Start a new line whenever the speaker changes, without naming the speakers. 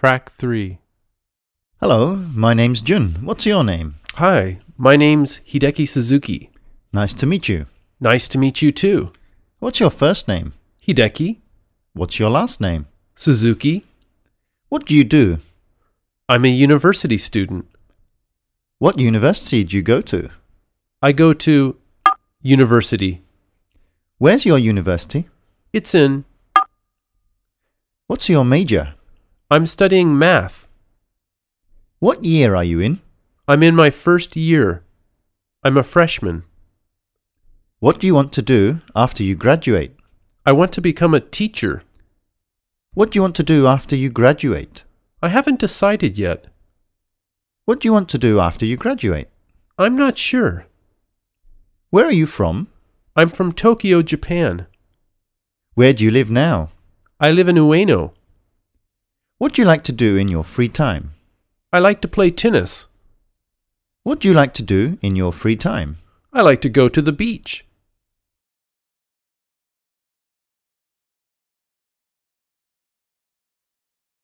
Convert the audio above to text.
Track 3.
Hello, my name's Jun. What's your name?
Hi, my name's Hideki Suzuki.
Nice to meet you.
Nice to meet you too.
What's your first name?
Hideki
What's your last name?
Suzuki.
What do you do?
I'm a university student.
What university do you go to?
I go to university.
Where's your university?
It's in.
What's your major?
I'm studying math.
What year are you in?
I'm in my first year. I'm a freshman.
What do you want to do after you graduate?
I want to become a teacher.
What do you want to do after you graduate?
I haven't decided yet.
What do you want to do after you graduate?
I'm not sure.
Where are you from?
I'm from Tokyo, Japan.
Where do you live now?
I live in Ueno.
What do you like to do in your free time?
I like to play tennis.
What do you like to do in your free time?
I like to go to the beach.